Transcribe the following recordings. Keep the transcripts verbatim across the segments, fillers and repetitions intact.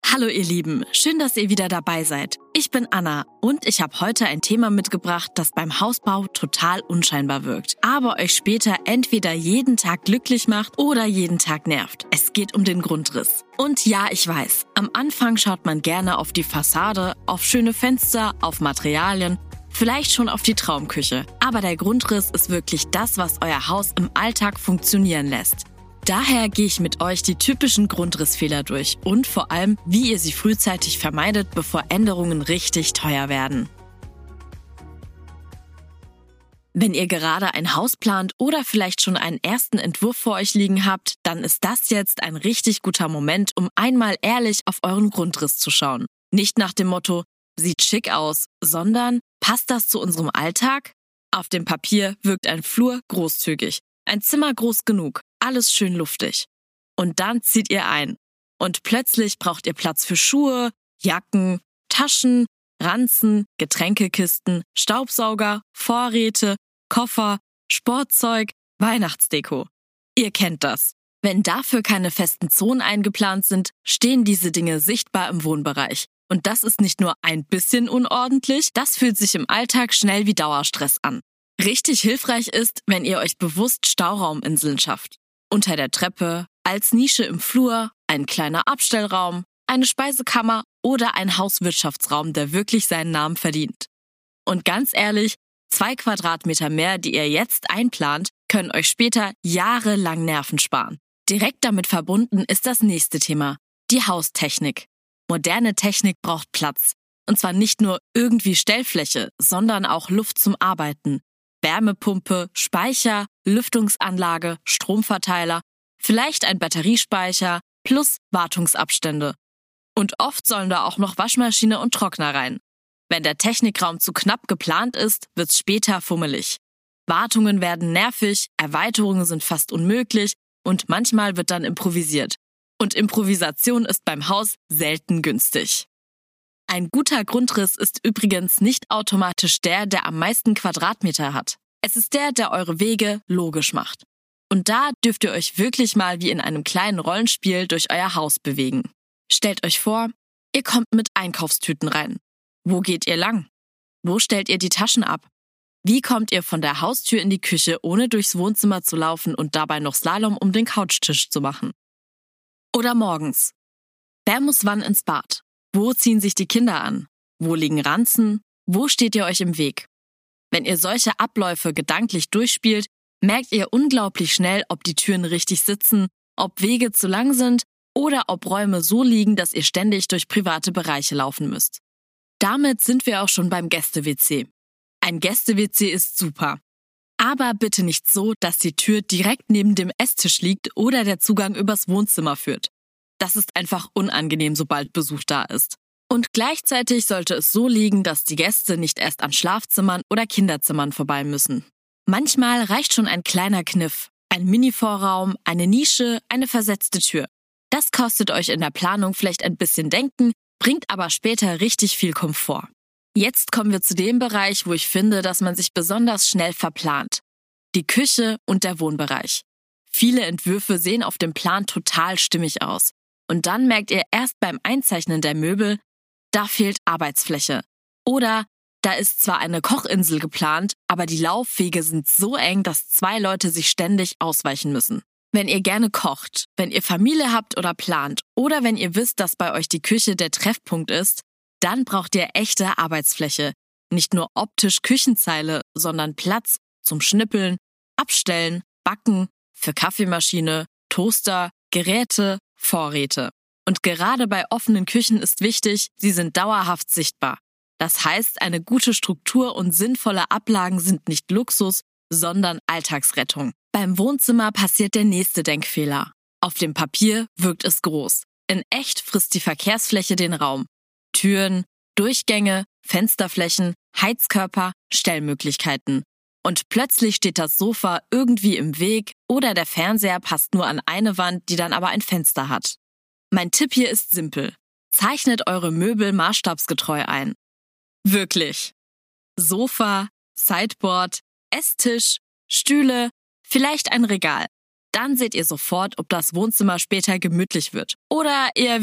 Hallo ihr Lieben, schön, dass ihr wieder dabei seid. Ich bin Anna und ich habe heute ein Thema mitgebracht, das beim Hausbau total unscheinbar wirkt, aber euch später entweder jeden Tag glücklich macht oder jeden Tag nervt. Es geht um den Grundriss. Und ja, ich weiß, am Anfang schaut man gerne auf die Fassade, auf schöne Fenster, auf Materialien, vielleicht schon auf die Traumküche. Aber der Grundriss ist wirklich das, was euer Haus im Alltag funktionieren lässt. Daher gehe ich mit euch die typischen Grundrissfehler durch und vor allem, wie ihr sie frühzeitig vermeidet, bevor Änderungen richtig teuer werden. Wenn ihr gerade ein Haus plant oder vielleicht schon einen ersten Entwurf vor euch liegen habt, dann ist das jetzt ein richtig guter Moment, um einmal ehrlich auf euren Grundriss zu schauen. Nicht nach dem Motto, sieht schick aus, sondern passt das zu unserem Alltag? Auf dem Papier wirkt ein Flur großzügig, ein Zimmer groß genug. Alles schön luftig. Und dann zieht ihr ein. Und plötzlich braucht ihr Platz für Schuhe, Jacken, Taschen, Ranzen, Getränkekisten, Staubsauger, Vorräte, Koffer, Sportzeug, Weihnachtsdeko. Ihr kennt das. Wenn dafür keine festen Zonen eingeplant sind, stehen diese Dinge sichtbar im Wohnbereich. Und das ist nicht nur ein bisschen unordentlich, das fühlt sich im Alltag schnell wie Dauerstress an. Richtig hilfreich ist, wenn ihr euch bewusst Staurauminseln schafft. Unter der Treppe, als Nische im Flur, ein kleiner Abstellraum, eine Speisekammer oder ein Hauswirtschaftsraum, der wirklich seinen Namen verdient. Und ganz ehrlich, zwei Quadratmeter mehr, die ihr jetzt einplant, können euch später jahrelang Nerven sparen. Direkt damit verbunden ist das nächste Thema, die Haustechnik. Moderne Technik braucht Platz. Und zwar nicht nur irgendwie Stellfläche, sondern auch Luft zum Arbeiten. Wärmepumpe, Speicher, Lüftungsanlage, Stromverteiler, vielleicht ein Batteriespeicher plus Wartungsabstände. Und oft sollen da auch noch Waschmaschine und Trockner rein. Wenn der Technikraum zu knapp geplant ist, wird's später fummelig. Wartungen werden nervig, Erweiterungen sind fast unmöglich und manchmal wird dann improvisiert. Und Improvisation ist beim Haus selten günstig. Ein guter Grundriss ist übrigens nicht automatisch der, der am meisten Quadratmeter hat. Es ist der, der eure Wege logisch macht. Und da dürft ihr euch wirklich mal wie in einem kleinen Rollenspiel durch euer Haus bewegen. Stellt euch vor, ihr kommt mit Einkaufstüten rein. Wo geht ihr lang? Wo stellt ihr die Taschen ab? Wie kommt ihr von der Haustür in die Küche, ohne durchs Wohnzimmer zu laufen und dabei noch Slalom um den Couchtisch zu machen? Oder morgens. Wer muss wann ins Bad? Wo ziehen sich die Kinder an? Wo liegen Ranzen? Wo steht ihr euch im Weg? Wenn ihr solche Abläufe gedanklich durchspielt, merkt ihr unglaublich schnell, ob die Türen richtig sitzen, ob Wege zu lang sind oder ob Räume so liegen, dass ihr ständig durch private Bereiche laufen müsst. Damit sind wir auch schon beim Gäste-W C. Ein Gäste-W C ist super. Aber bitte nicht so, dass die Tür direkt neben dem Esstisch liegt oder der Zugang übers Wohnzimmer führt. Das ist einfach unangenehm, sobald Besuch da ist. Und gleichzeitig sollte es so liegen, dass die Gäste nicht erst an Schlafzimmern oder Kinderzimmern vorbei müssen. Manchmal reicht schon ein kleiner Kniff. Ein Mini-Vorraum, eine Nische, eine versetzte Tür. Das kostet euch in der Planung vielleicht ein bisschen Denken, bringt aber später richtig viel Komfort. Jetzt kommen wir zu dem Bereich, wo ich finde, dass man sich besonders schnell verplant. Die Küche und der Wohnbereich. Viele Entwürfe sehen auf dem Plan total stimmig aus. Und dann merkt ihr erst beim Einzeichnen der Möbel, da fehlt Arbeitsfläche. Oder da ist zwar eine Kochinsel geplant, aber die Laufwege sind so eng, dass zwei Leute sich ständig ausweichen müssen. Wenn ihr gerne kocht, wenn ihr Familie habt oder plant oder wenn ihr wisst, dass bei euch die Küche der Treffpunkt ist, dann braucht ihr echte Arbeitsfläche. Nicht nur optisch Küchenzeile, sondern Platz zum Schnippeln, Abstellen, Backen, für Kaffeemaschine, Toaster, Geräte, Vorräte. Und gerade bei offenen Küchen ist wichtig, sie sind dauerhaft sichtbar. Das heißt, eine gute Struktur und sinnvolle Ablagen sind nicht Luxus, sondern Alltagsrettung. Beim Wohnzimmer passiert der nächste Denkfehler. Auf dem Papier wirkt es groß. In echt frisst die Verkehrsfläche den Raum. Türen, Durchgänge, Fensterflächen, Heizkörper, Stellmöglichkeiten. Und plötzlich steht das Sofa irgendwie im Weg oder der Fernseher passt nur an eine Wand, die dann aber ein Fenster hat. Mein Tipp hier ist simpel. Zeichnet eure Möbel maßstabsgetreu ein. Wirklich. Sofa, Sideboard, Esstisch, Stühle, vielleicht ein Regal. Dann seht ihr sofort, ob das Wohnzimmer später gemütlich wird oder eher wie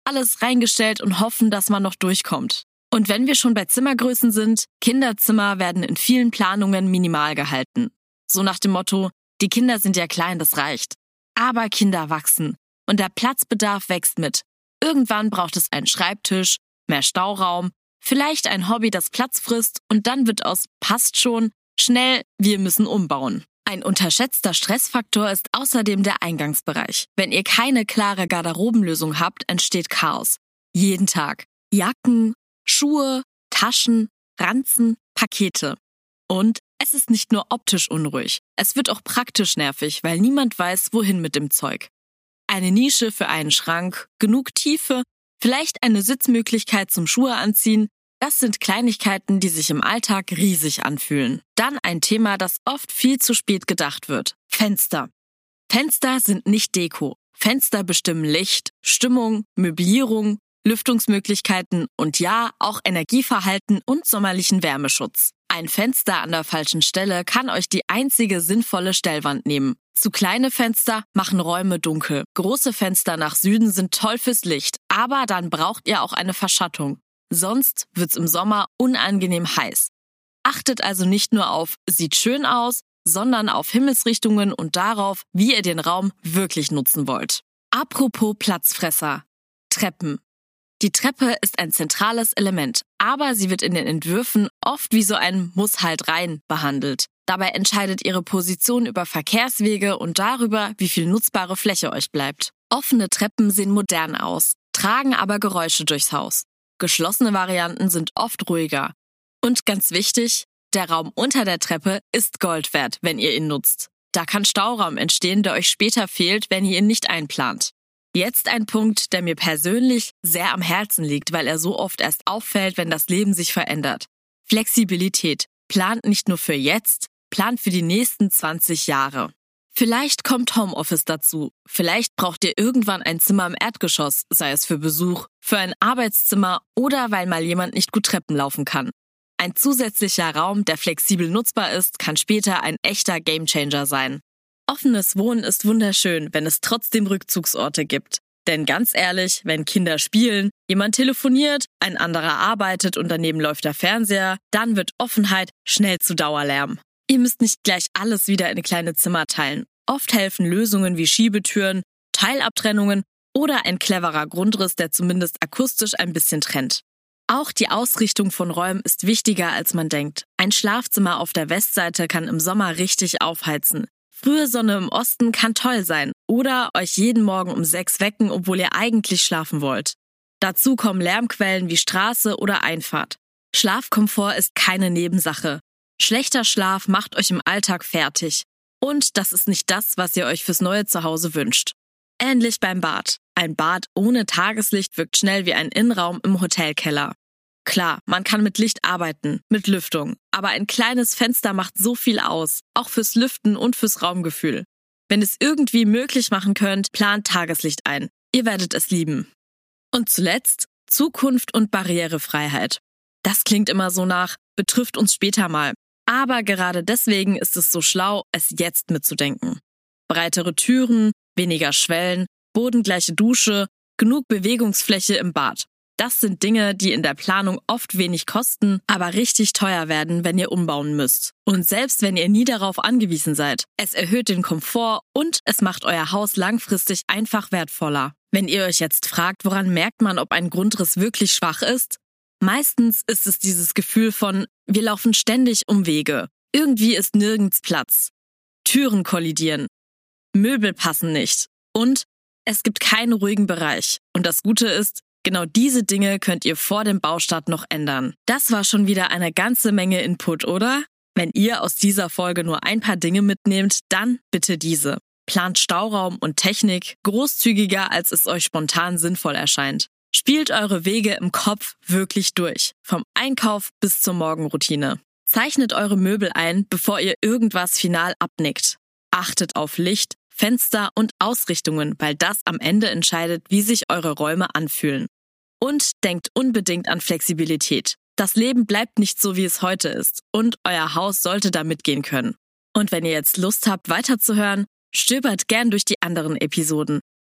alles reingestellt und hoffen, dass man noch durchkommt. Und wenn wir schon bei Zimmergrößen sind, Kinderzimmer werden in vielen Planungen minimal gehalten. So nach dem Motto, die Kinder sind ja klein, das reicht. Aber Kinder wachsen und der Platzbedarf wächst mit. Irgendwann braucht es einen Schreibtisch, mehr Stauraum, vielleicht ein Hobby, das Platz frisst und dann wird aus passt schon schnell, wir müssen umbauen. Ein unterschätzter Stressfaktor ist außerdem der Eingangsbereich. Wenn ihr keine klare Garderobenlösung habt, entsteht Chaos. Jeden Tag. Jacken, Schuhe, Taschen, Ranzen, Pakete. Und es ist nicht nur optisch unruhig, es wird auch praktisch nervig, weil niemand weiß, wohin mit dem Zeug. Eine Nische für einen Schrank, genug Tiefe, vielleicht eine Sitzmöglichkeit zum Schuhe anziehen, das sind Kleinigkeiten, die sich im Alltag riesig anfühlen. Dann ein Thema, das oft viel zu spät gedacht wird. Fenster. Fenster sind nicht Deko. Fenster bestimmen Licht, Stimmung, Möblierung, Lüftungsmöglichkeiten und ja, auch Energieverhalten und sommerlichen Wärmeschutz. Ein Fenster an der falschen Stelle kann euch die einzige sinnvolle Stellwand nehmen. Zu kleine Fenster machen Räume dunkel. Große Fenster nach Süden sind toll fürs Licht, aber dann braucht ihr auch eine Verschattung. Sonst wird's im Sommer unangenehm heiß. Achtet also nicht nur auf sieht schön aus, sondern auf Himmelsrichtungen und darauf, wie ihr den Raum wirklich nutzen wollt. Apropos Platzfresser. Treppen. Die Treppe ist ein zentrales Element, aber sie wird in den Entwürfen oft wie so ein Muss halt rein behandelt. Dabei entscheidet ihre Position über Verkehrswege und darüber, wie viel nutzbare Fläche euch bleibt. Offene Treppen sehen modern aus, tragen aber Geräusche durchs Haus. Geschlossene Varianten sind oft ruhiger. Und ganz wichtig, der Raum unter der Treppe ist Gold wert, wenn ihr ihn nutzt. Da kann Stauraum entstehen, der euch später fehlt, wenn ihr ihn nicht einplant. Jetzt ein Punkt, der mir persönlich sehr am Herzen liegt, weil er so oft erst auffällt, wenn das Leben sich verändert. Flexibilität. Plant nicht nur für jetzt, plant für die nächsten zwanzig Jahre. Vielleicht kommt Homeoffice dazu. Vielleicht braucht ihr irgendwann ein Zimmer im Erdgeschoss, sei es für Besuch, für ein Arbeitszimmer oder weil mal jemand nicht gut Treppen laufen kann. Ein zusätzlicher Raum, der flexibel nutzbar ist, kann später ein echter Gamechanger sein. Offenes Wohnen ist wunderschön, wenn es trotzdem Rückzugsorte gibt. Denn ganz ehrlich, wenn Kinder spielen, jemand telefoniert, ein anderer arbeitet und daneben läuft der Fernseher, dann wird Offenheit schnell zu Dauerlärm. Ihr müsst nicht gleich alles wieder in kleine Zimmer teilen. Oft helfen Lösungen wie Schiebetüren, Teilabtrennungen oder ein cleverer Grundriss, der zumindest akustisch ein bisschen trennt. Auch die Ausrichtung von Räumen ist wichtiger, als man denkt. Ein Schlafzimmer auf der Westseite kann im Sommer richtig aufheizen. Frühe Sonne im Osten kann toll sein oder euch jeden Morgen um sechs wecken, obwohl ihr eigentlich schlafen wollt. Dazu kommen Lärmquellen wie Straße oder Einfahrt. Schlafkomfort ist keine Nebensache. Schlechter Schlaf macht euch im Alltag fertig. Und das ist nicht das, was ihr euch fürs neue Zuhause wünscht. Ähnlich beim Bad. Ein Bad ohne Tageslicht wirkt schnell wie ein Innenraum im Hotelkeller. Klar, man kann mit Licht arbeiten, mit Lüftung, aber ein kleines Fenster macht so viel aus, auch fürs Lüften und fürs Raumgefühl. Wenn es irgendwie möglich machen könnt, plant Tageslicht ein. Ihr werdet es lieben. Und zuletzt Zukunft und Barrierefreiheit. Das klingt immer so nach, betrifft uns später mal. Aber gerade deswegen ist es so schlau, es jetzt mitzudenken. Breitere Türen, weniger Schwellen, bodengleiche Dusche, genug Bewegungsfläche im Bad. Das sind Dinge, die in der Planung oft wenig kosten, aber richtig teuer werden, wenn ihr umbauen müsst. Und selbst wenn ihr nie darauf angewiesen seid, es erhöht den Komfort und es macht euer Haus langfristig einfach wertvoller. Wenn ihr euch jetzt fragt, woran merkt man, ob ein Grundriss wirklich schwach ist? Meistens ist es dieses Gefühl von, wir laufen ständig um Wege. Irgendwie ist nirgends Platz. Türen kollidieren. Möbel passen nicht. Und es gibt keinen ruhigen Bereich. Und das Gute ist, genau diese Dinge könnt ihr vor dem Baustart noch ändern. Das war schon wieder eine ganze Menge Input, oder? Wenn ihr aus dieser Folge nur ein paar Dinge mitnehmt, dann bitte diese. Plant Stauraum und Technik großzügiger, als es euch spontan sinnvoll erscheint. Spielt eure Wege im Kopf wirklich durch, vom Einkauf bis zur Morgenroutine. Zeichnet eure Möbel ein, bevor ihr irgendwas final abnickt. Achtet auf Licht, Fenster und Ausrichtungen, weil das am Ende entscheidet, wie sich eure Räume anfühlen. Und denkt unbedingt an Flexibilität. Das Leben bleibt nicht so, wie es heute ist und euer Haus sollte da mitgehen können. Und wenn ihr jetzt Lust habt, weiterzuhören, stöbert gern durch die anderen Episoden.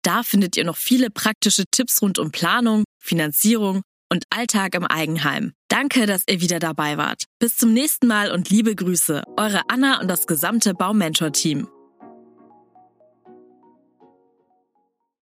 Da findet ihr noch viele praktische Tipps rund um Planung, Finanzierung und Alltag im Eigenheim. Danke, dass ihr wieder dabei wart. Bis zum nächsten Mal und liebe Grüße, eure Anna und das gesamte Baumentor-Team.